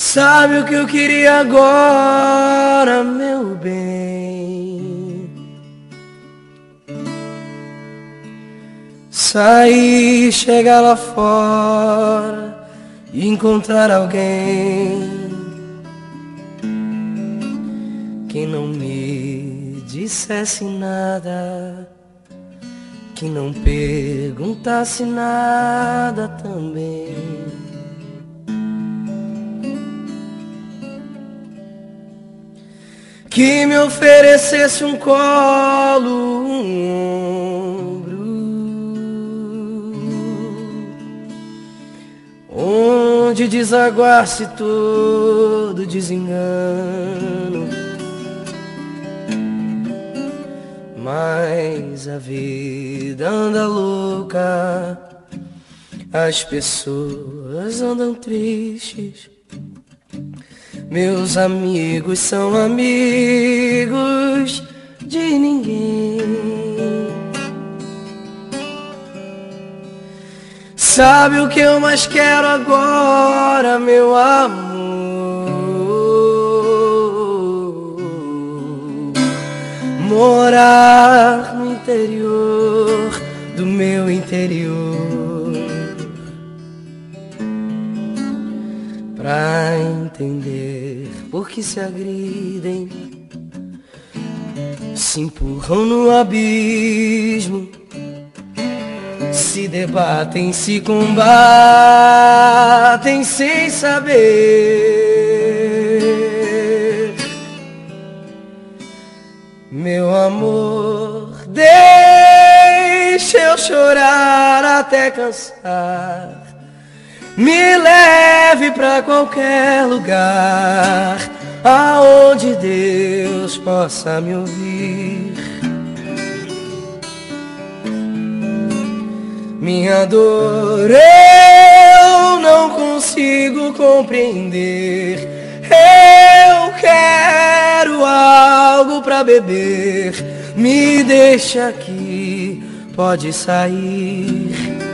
Sabe o que eu queria agora, meu bem? Sair, chegar lá fora e encontrar alguém que não me dissesse nada, que não perguntasse nada também. Que me oferecesse um colo, um ombro, onde desaguasse todo desengano. Mas a vida anda louca, as pessoas andam tristes. Meus amigos são amigos de ninguém. Sabe o que eu mais quero agora, meu amor? Morar no interior do meu interior, pra entender por que se agridem, se empurram no abismo, se debatem, se combatem sem saber. Meu amor, deixa eu chorar até cansar. Me leve pra qualquer lugar aonde Deus possa me ouvir. Minha dor eu não consigo compreender. Eu quero algo pra beber. Me deixa aqui, pode sair.